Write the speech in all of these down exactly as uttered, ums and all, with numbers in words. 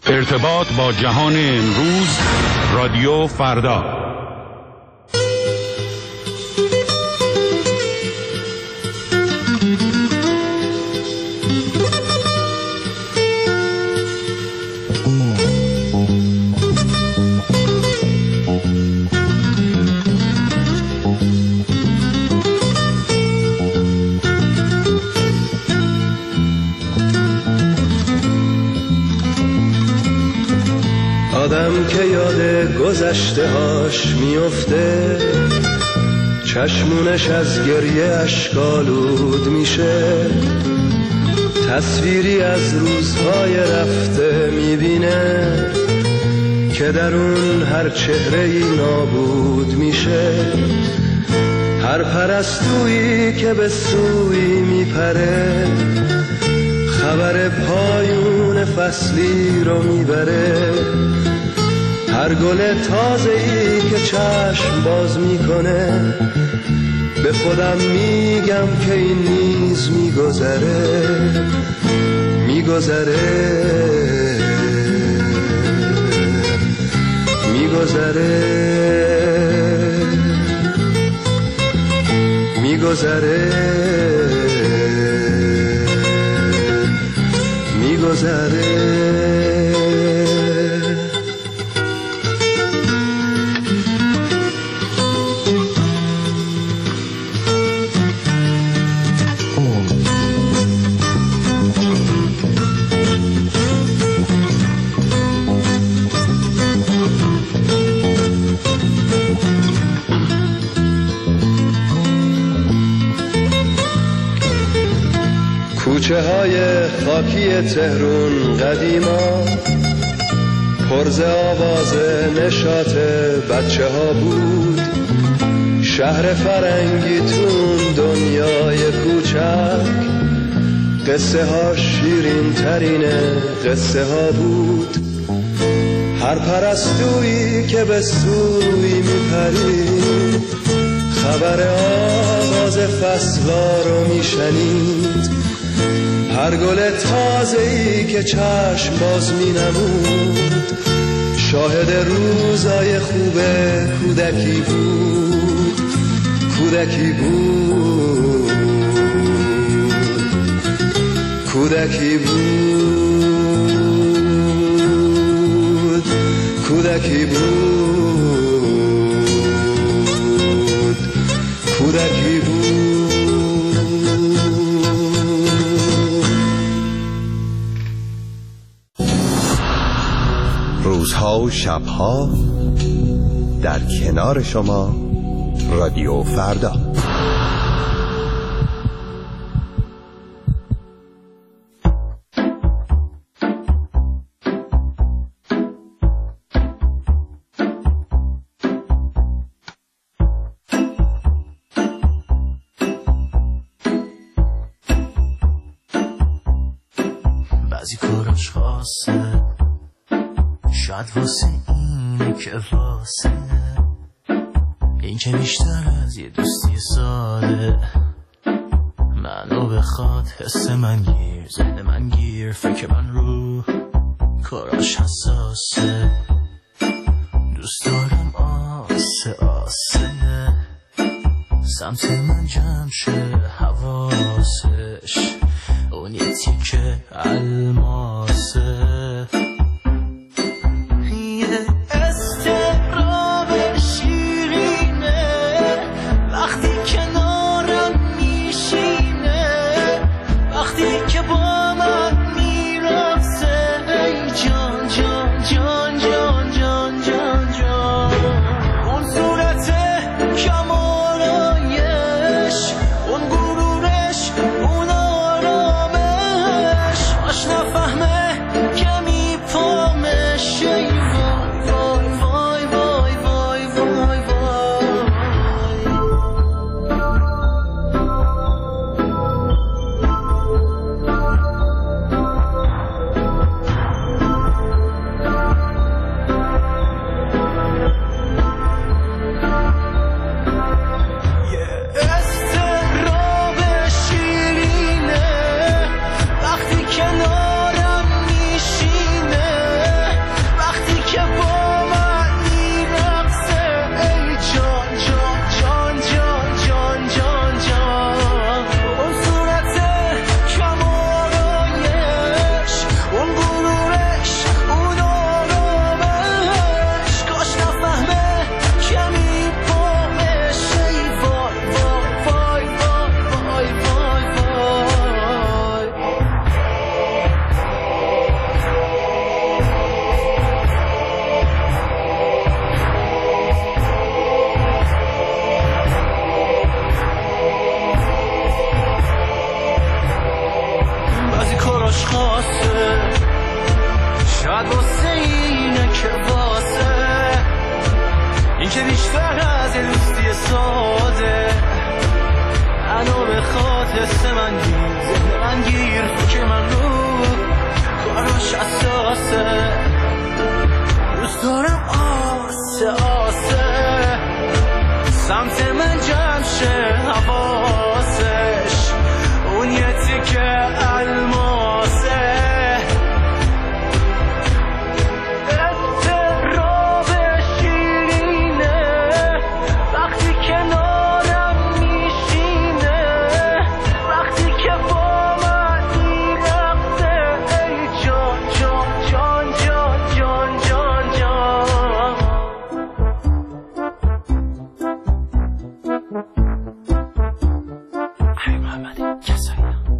ارتباط با جهان امروز، رادیو فردا. آدم که یاد گذشته هاش میفته، چشمونش از گریه اشکالود میشه، تصویری از روزهای رفته میبینه که در اون هر چهره‌ای نابود میشه. هر پرستویی که به سوی میپره، خبر پایون فصلی رو میبره. هر گل تازه‌ای که چشم باز میکنه، به خودم میگم که این نیز میگذره میگذره میگذره میگذره میگذره. کوچه های خاکی تهرون قدیما پرز آواز نشاط بچه ها بود. شهر فرنگی تون دنیای کوچک، قصه ها شیرین ترین قصه ها بود. هر پرستویی که به سوی میپرید، خبر آغاز فصلا رو میشنید. هر گل تازه‌ای که چشم باز می‌نمود، شاهد روزای خوب کودکی بود کودکی بود کودکی بود کودکی بود کودکی بود. روزها و شبها در کنار شما، رادیو فردا. بعضی کاراش خاصه، شاید واسه اینه که واسه این که بیشتر از یه دوستی ساده منو بخواد. حس من گیر، ذهن من گیر، فکر من رو کاراش حساسه. دوست دارم آسه آسه سمت من جمع شه حواسش، اون یه تیکه الماسه. اون شاید واسه اینه که واسه این که بیشتر از یه دوستی ساده منو به خاطر من گیر ذهن من گیر که من رو کاراش اساسه دوست دارم آسه آسه سمت من جمع شه حواسش اون یه تیکه الماسه اضطراب شیرینه وقتی کنارم میشینه وقتی که با من میرقصه ای جان جان جان جان جان جان جان ای محمد کسایی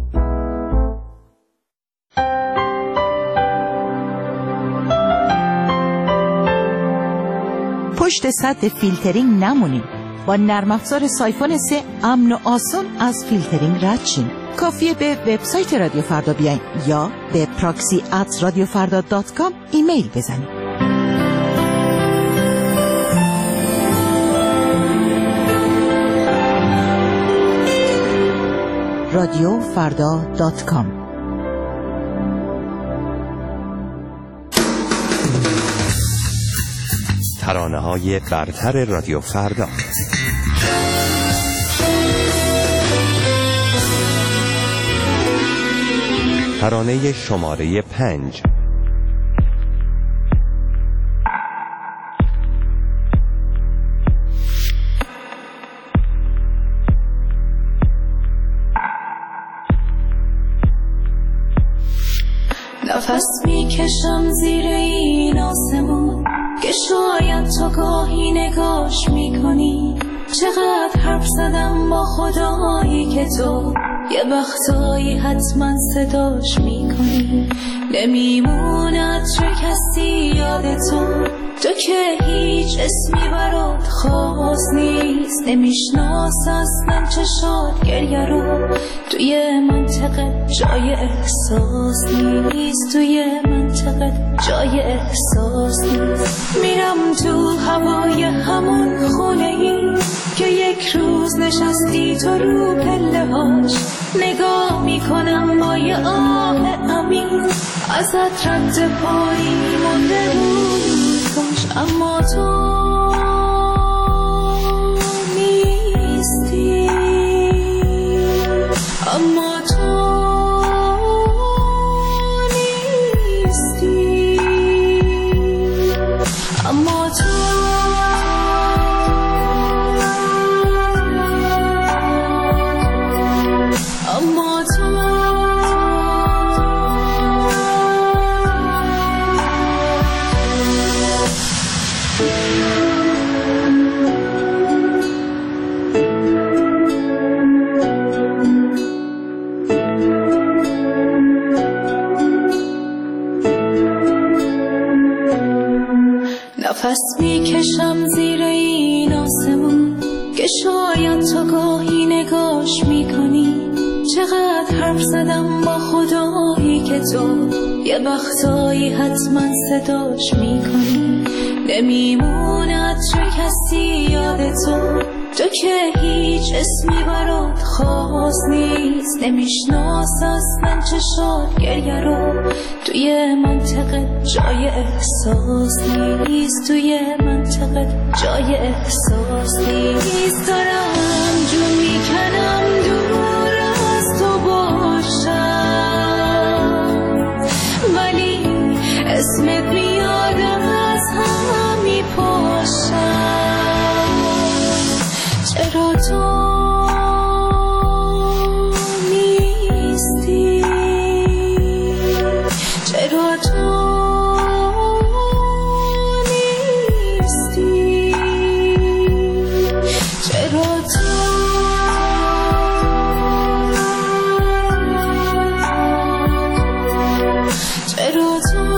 پشت سد فیلترینگ نمونید. با نرم افزار سایفون سه امن و آسان از فیلترینگ رد شین. کافیه به وبسایت رادیو فردا بیاین یا به پراکسی ات رادیو فردا دات کام ایمیل بزنید. رادیو فردا دات کام. ترانه‌های برتر رادیو فردا. ترانه شماره پنج. نفس میکشم زیر این آسمون که شاید تو گاهی نگاش میکنی. چقدر حرف زدم با خدایی که تو یه وقتایی حتما صداش میکنی. نمیموند چه کسی یاد تو تو که هیچ اسمی برات خاص نیست. نمیشناس اصلا چشات گریه رو توی منطقه جای احساس نیست. توی منطقه جای احساس نیست. میرم تو هوای همون خونه ای که یک روز نشستی تو رو پله هاش. نگاه میکنم با یه آه عمیق ازت رد پایی مونده بود کاش. اما تو نیستی. اما تو نیستی. اما تو اما تو نفس میکشم زیر این آسمون که شاید تو گاهی نگاش میکنی. چقدر حرف زدم با خدایی که تو یه وقتایی حتما صداش میکنی. نمیموند چه کسی یاد تو تو که هیچ اسمی برات خاص نیست. نمیشناس اصلا چشات گریه رو توی منطقه جای احساس نیست. توی منطقه جای احساس نیست. دارم جو میکنم دور از تو باشم ولی اسمت میاد از هم میپاشم. چرا تو نیستی؟ چرا تو نیستی؟ چرا تو چرا تو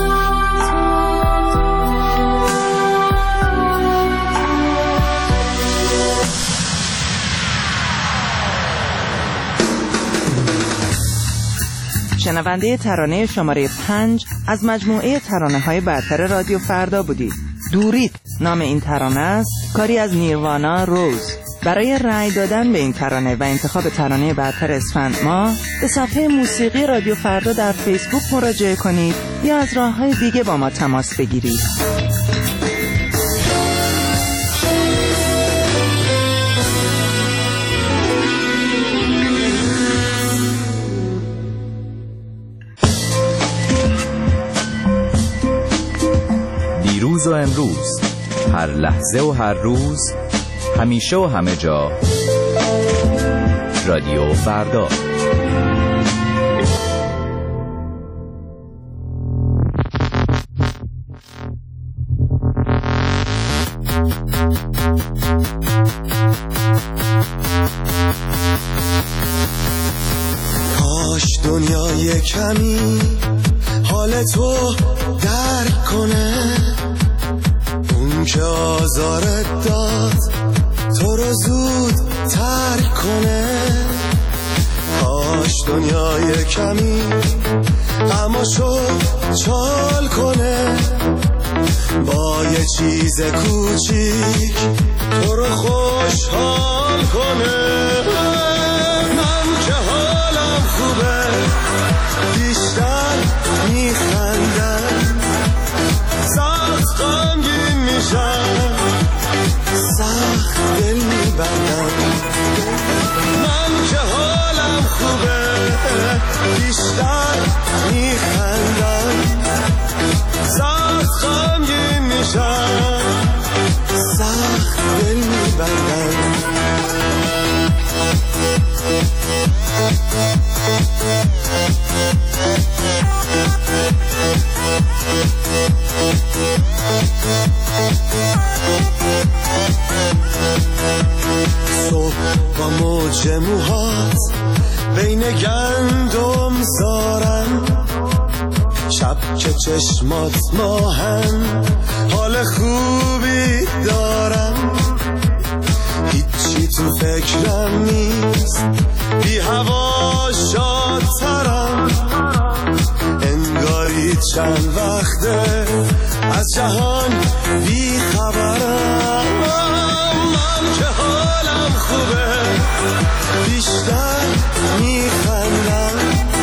شنونده ترانه شماره پنج از مجموعه ترانه‌های برتر رادیو فردا بودید. دورید نام این ترانه است، کاری از نیروانا روز. برای رأی دادن به این ترانه و انتخاب ترانه برتر اسفند ماه به صفحه موسیقی رادیو فردا در فیسبوک مراجعه کنید یا از راه‌های دیگه با ما تماس بگیرید. دیروز و امروز، هر لحظه و هر روز، همیشه و همه جا، رادیو فردا. کاش دنیای کمی حال تو درک کنه، اون که آزارت داد تو رو زود ترک کنه. کاش دنیای کمی غماشو چال کنه، با یه چیز کوچیک تو رو خوشحال کنه. من که حالم خوبه بیشتر میخندم، سخت غمگین میشم، سخت دل میبندم. من که حالم خوبه بیشتر میخندم، سخت غمگین میشم، سخت دل میبندم. صبح با موج موهات بین گندم زارم، شب که چشمات ماهم حال خوبی دارم. هیچی تو فکرم نیست، بی هوا شادترم، انگاری چند وقته از جهان بی خبرم. من که حالم خوبه بیشتر میخندم،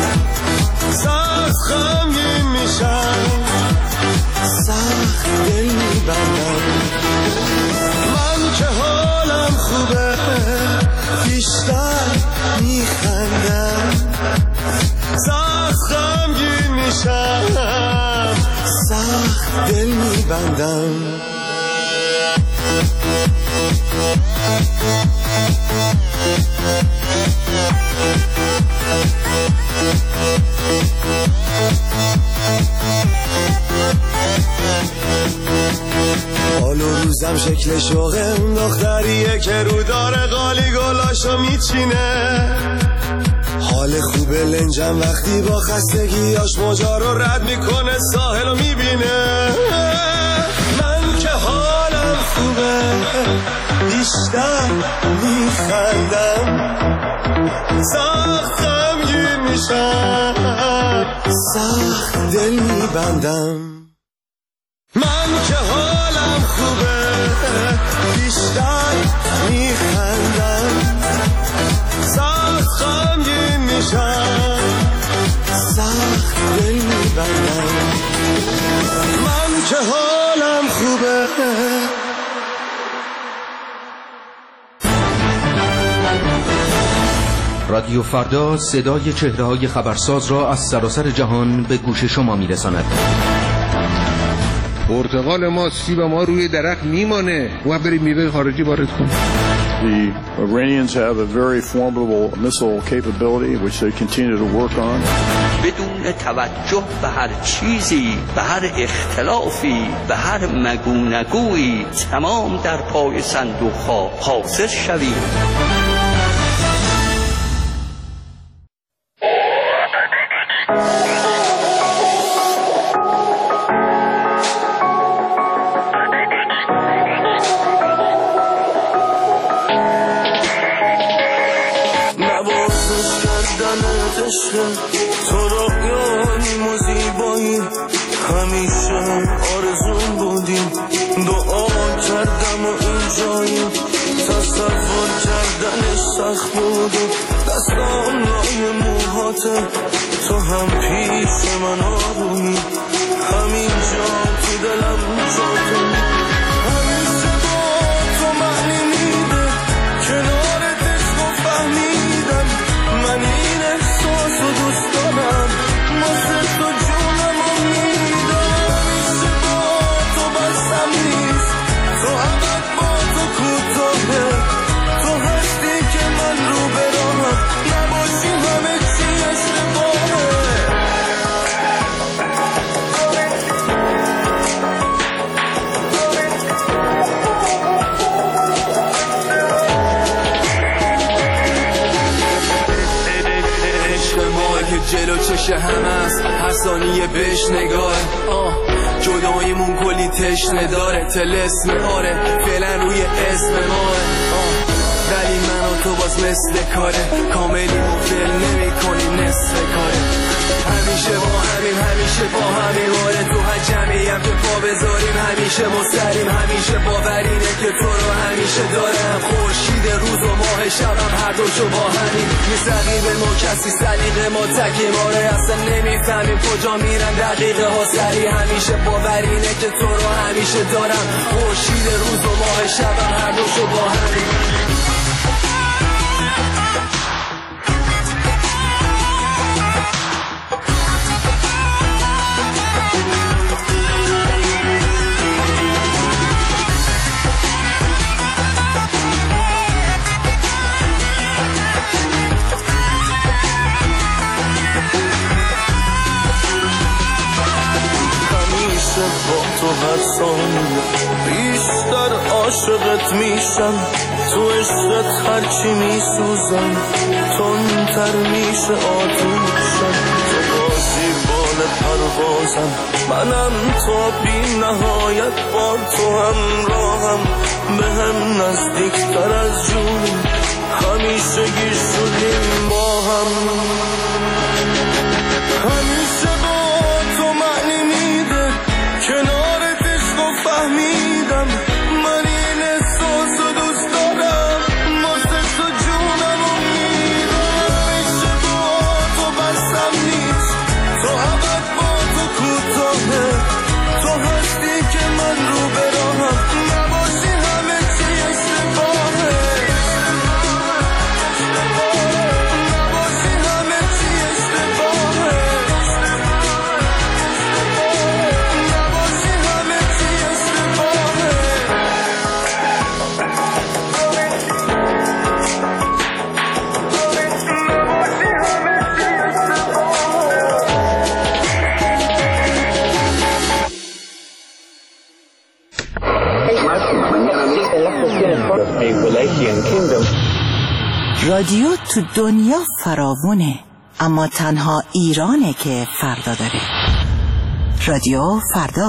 سخت غمگین میشم، سخت دل میبندم. من که حالم خوبه بیشتر میخندم، سخت غمگین میشم، سخت دل میبندم. حال و روزم شکل شوقه، اون دختریه که رو داره قالی گلاشو میچینه. حال خوبه لنجم وقتی با خستگیاش موجا رو رد میکنه، ساحل رو میبینه. من که حالم خوبه بیشتر میخندم، سخت غمگین میشم، سخت دل میبندم. من که حالم خوبه بیشتر میخندم، سخت غمگین میشم، سخت دل میبندم. من که حالم خوبه. رادیو فردا صدای چهره‌های خبرساز را از سراسر جهان به گوش شما میرساند. پرتقال ما، سیب ما روی درخت میمانه و بریم میوه خارجی وارد کنیم. The Iranians have a very formidable missile capability which they continue to work on. بدون توجه به هر چیزی، به هر اختلافی، به هر مگونگویی، تمام در پای صندوق‌ها حاضر شویم. تو رو همیشه آرزون بودیم، دعا کردم و اینجاییم، تصور کردنش سخت بود، دستام لای موهاته، تو هم پیش من آرومی، همینجا تو دلم جاته، همیشه با تو معنی میده، کنارت عشق و فهمیدم، من این احساس رو دوست دارم، واسه تو جونم رو میدم، همیشه با تو بستم نیست، تو ابد با تو کوتاهه، تو هستی که من رو براهم، نباشی همه چی اشتباهه. جلو چش هم است، هر ثانیه بهش نگاه، آه جداییمون کلی تشنه داره، تلسم آره فعلا روی اسم ماه، آه ولی من و تو باز مثل کاره، کاملی مختل نمی کنیم نصف کاره، همیشه با همین همیشه با همین آره، تو هر جمعی هم که پا بذاریم همیشه مستریم، همیشه باورینه که تو رو همیشه دارم، خورشید روز و ماه شبم هر دوشو با همین، نیست رقیب ما کسی، سلیقه ما تکیم آره، اصلا نمیفهمیم کجا میرن دقیقه ها سری، همیشه باورینه که تو رو همیشه دارم، خورشید روز و ماه شبم هر دوشو با همین. با تو هر ثانیه بیشتر عاشقت میشم، تو عشقت هرچی میسوزم، تندتر میشه آتوشم، تو بازی بال پروازم، منم تا بی نهایت با تو همراهم، به هم نزدیکتر از جون، همیشه گیر شدیم با هم، همیشه با تو معنی میده، کنارت عشق و فهمیدم، من این احساس رو دوست دارم، واسه تو جونم رو میدم، همیشه با تو بستم نیست، تو ابد با تو کوتاهه، تو هستی که من رو براهم، نباشی همه چی اشتباهه، نباشی همه چی اشتباهه. رادیو تو دنیا فراوونه، اما تنها ایرانه که فردا داره. رادیو فردا.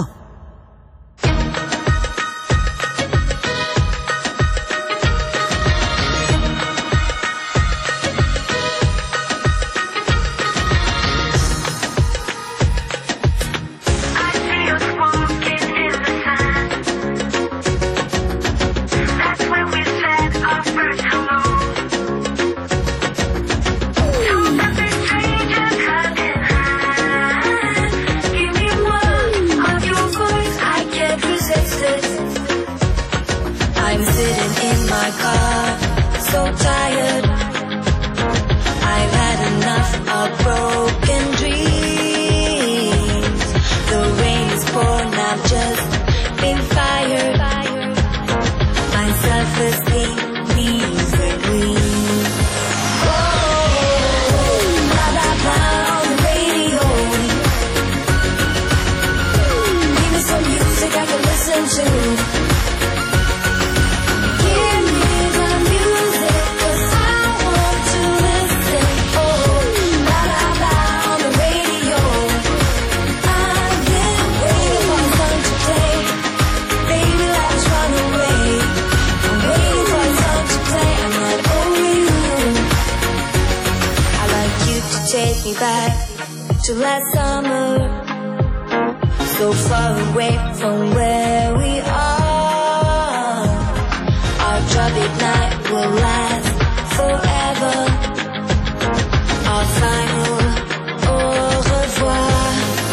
Take me back to last summer. so far away from where we are. Our troubled night will last forever. Our final au revoir.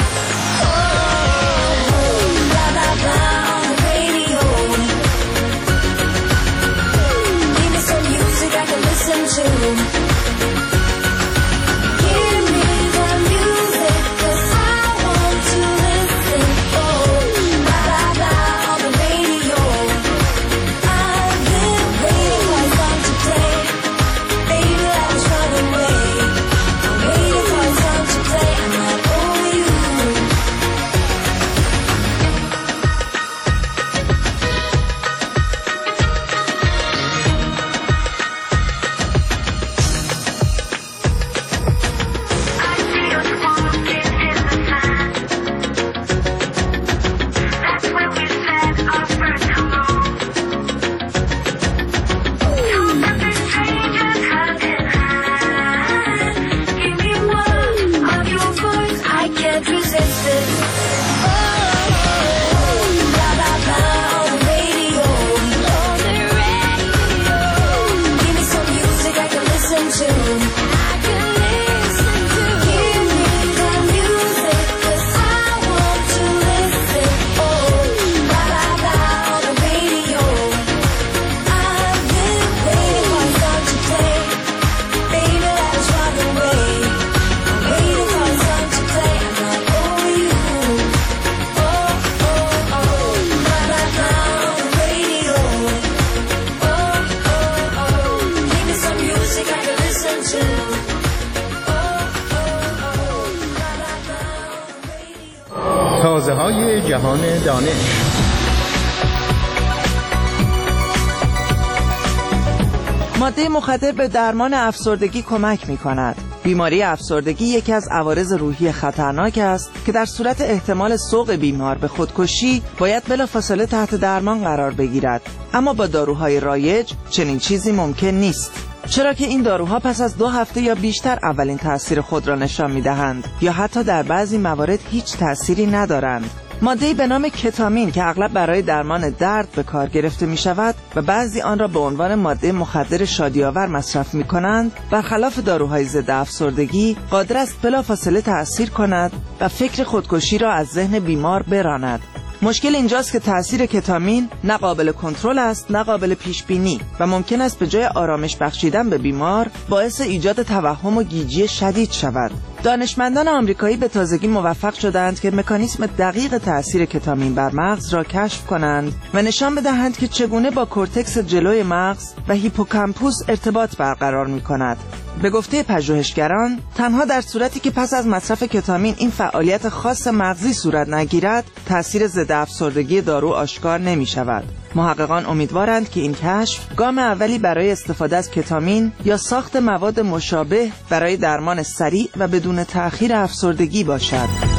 Oh, blah blah blah on the radio. Give me some music I can listen to. تازه های جهان دانش. ماده مخدر به درمان افسردگی کمک می کند. بیماری افسردگی یکی از عوارض روحی خطرناک است که در صورت احتمال سوق بیمار به خودکشی باید بلافاصله تحت درمان قرار بگیرد. اما با داروهای رایج چنین چیزی ممکن نیست، چرا که این داروها پس از دو هفته یا بیشتر اولین تأثیر خود را نشان می‌دهند یا حتی در بعضی موارد هیچ تأثیری ندارند. ماده‌ای به نام کتامین که اغلب برای درمان درد به کار گرفته می‌شود و بعضی آن را به عنوان ماده مخدر شادی‌آور مصرف می‌کنند، برخلاف داروهای ضد افسردگی قادر است بلافاصله تأثیر کند و فکر خودکشی را از ذهن بیمار براند. مشکل اینجاست که تأثیر کتامین نه قابل کنترل است نه قابل پیش بینی و ممکن است به جای آرامش بخشیدن به بیمار باعث ایجاد توهم و گیجی شدید شود. دانشمندان آمریکایی به تازگی موفق شدند که مکانیسم دقیق تأثیر کتامین بر مغز را کشف کنند و نشان بدهند که چگونه با کورتکس جلوی مغز و هیپوکامپوس ارتباط برقرار می‌کند. به گفته پژوهشگران تنها در صورتی که پس از مصرف کتامین این فعالیت خاص مغزی صورت نگیرد تأثیر ضد افسردگی دارو آشکار نمی شود. محققان امیدوارند که این کشف گام اولی برای استفاده از کتامین یا ساخت مواد مشابه برای درمان سریع و بدون تأخیر افسردگی باشد.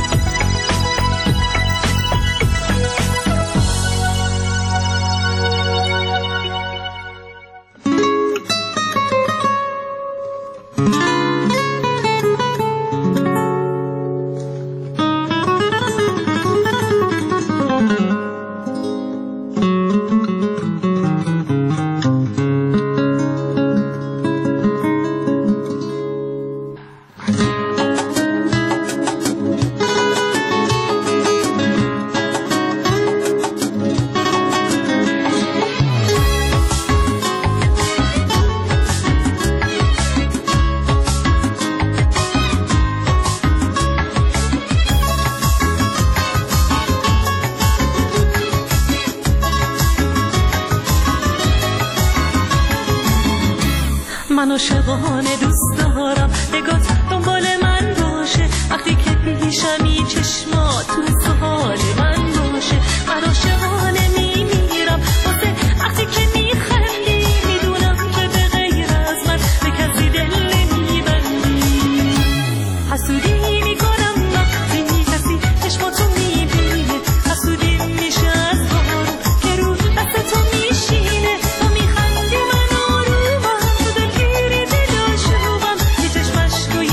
من عاشقانه دوست دارم نگات دنبال من باشه وقتی که پیشمی چشمات تو سوال من باشه. من عاشقانه میمیرم واسه وقتی که میخندی میدونم که به غیر از من به کسی دل نمیبندی. حسودی میکنم وقتی کسی چشماتو میبینه، حسودی میشه از بارو که رو دست تو میشینه. تو میخندی من آرومم تو دلگیری دلاشوبم یه چشمش توی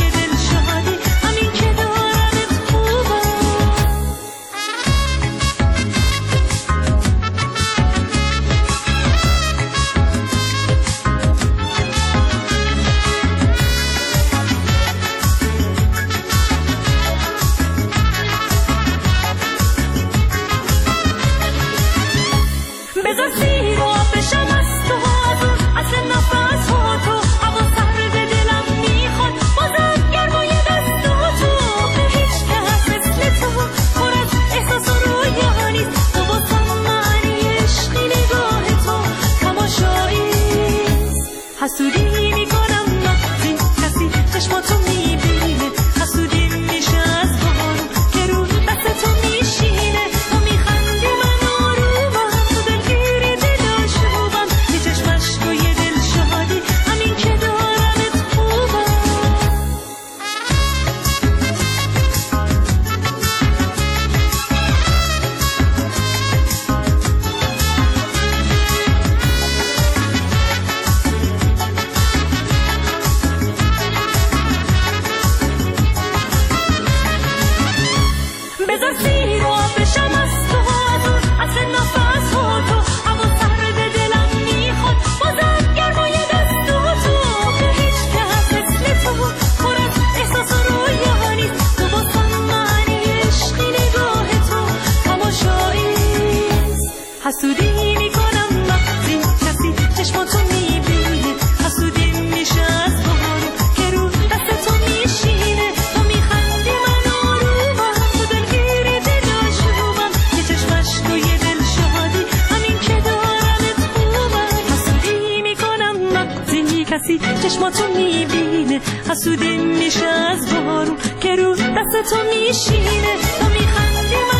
حسودی میکنم وقتی کسی چشماتو میبینه، حسودی میشه از بارو که رو دست تو میشینه. تو میخندی من آرومم، تو دلگیری دلاشومم، یه چشمش تو یه دل شادی همین که دارمت خوبم. حسودی میکنم وقتی کسی چشماتو میبینه، حسودی میشه از بارو که رو دست تو میشینه. تو میخندی من